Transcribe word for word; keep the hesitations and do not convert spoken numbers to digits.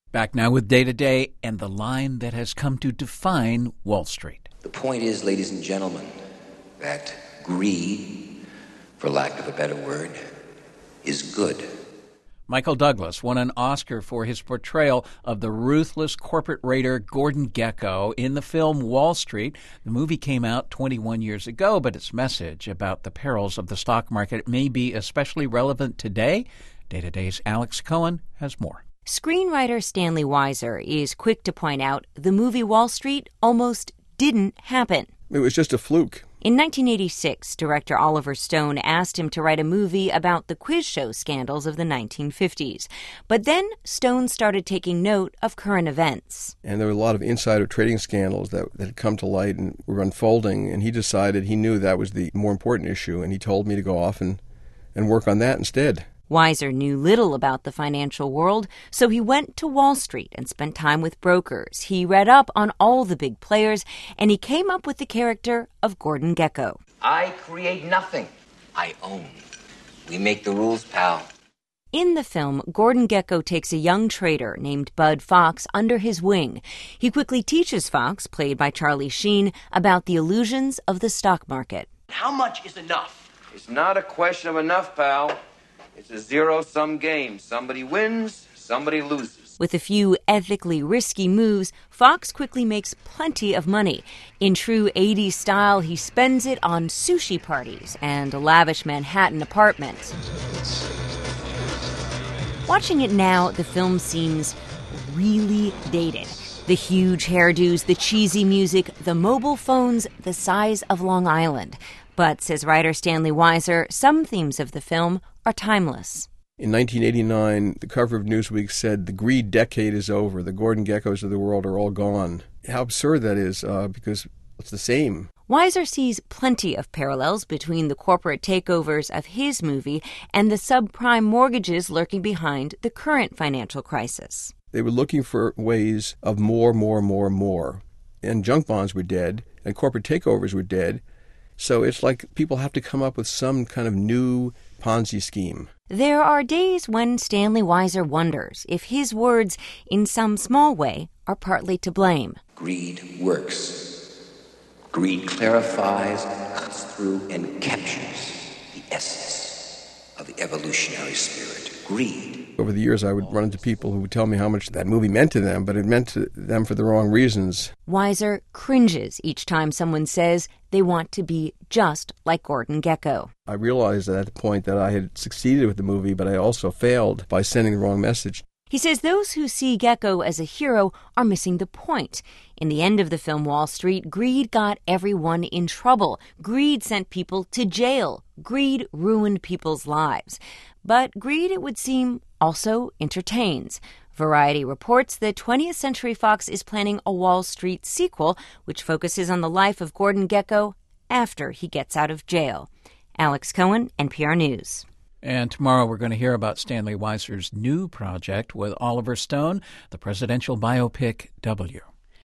Back now with Day to Day and the line that has come to define Wall Street. The point is, ladies and gentlemen, that greed, for lack of a better word, is good. Michael Douglas won an Oscar for his portrayal of the ruthless corporate raider Gordon Gekko in the film Wall Street. The movie came out twenty-one years ago, but its message about the perils of the stock market may be especially relevant today. Day to Day's Alex Cohen has more. Screenwriter Stanley Weiser is quick to point out the movie Wall Street almost didn't happen. It was just a fluke. In nineteen eighty-six, director Oliver Stone asked him to write a movie about the quiz show scandals of the nineteen fifties. But then Stone started taking note of current events. And there were a lot of insider trading scandals that, that had come to light and were unfolding, and he decided he knew that was the more important issue, and he told me to go off and, and work on that instead. Weiser knew little about the financial world, so he went to Wall Street and spent time with brokers. He read up on all the big players, and he came up with the character of Gordon Gekko. I create nothing. I own. We make the rules, pal. In the film, Gordon Gekko takes a young trader named Bud Fox under his wing. He quickly teaches Fox, played by Charlie Sheen, about the illusions of the stock market. How much is enough? It's not a question of enough, pal. It's a zero-sum game. Somebody wins, somebody loses. With a few ethically risky moves, Fox quickly makes plenty of money. In true eighties style, he spends it on sushi parties and a lavish Manhattan apartment. Watching it now, the film seems really dated. The huge hairdos, the cheesy music, the mobile phones the size of Long Island. But, says writer Stanley Weiser, some themes of the film are timeless. In nineteen eighty-nine, the cover of Newsweek said, "The greed decade is over. The Gordon Gekkos of the world are all gone." How absurd that is, uh, because it's the same. Weiser sees plenty of parallels between the corporate takeovers of his movie and the subprime mortgages lurking behind the current financial crisis. They were looking for ways of more, more, more, more. And junk bonds were dead, and corporate takeovers were dead. So it's like people have to come up with some kind of new Ponzi scheme. There are days when Stanley Weiser wonders if his words, in some small way, are partly to blame. Greed works. Greed clarifies, cuts through, and captures the essence of the evolutionary spirit. Greed. Over the years, I would run into people who would tell me how much that movie meant to them, but it meant to them for the wrong reasons. Weiser cringes each time someone says they want to be just like Gordon Gekko. I realized at that point that I had succeeded with the movie, but I also failed by sending the wrong message. He says those who see Gekko as a hero are missing the point. In the end of the film Wall Street, greed got everyone in trouble. Greed sent people to jail. Greed ruined people's lives. But greed, it would seem, also entertains. Variety reports that twentieth Century Fox is planning a Wall Street sequel, which focuses on the life of Gordon Gekko after he gets out of jail. Alex Cohen, N P R News. And tomorrow we're going to hear about Stanley Weiser's new project with Oliver Stone, the presidential biopic W.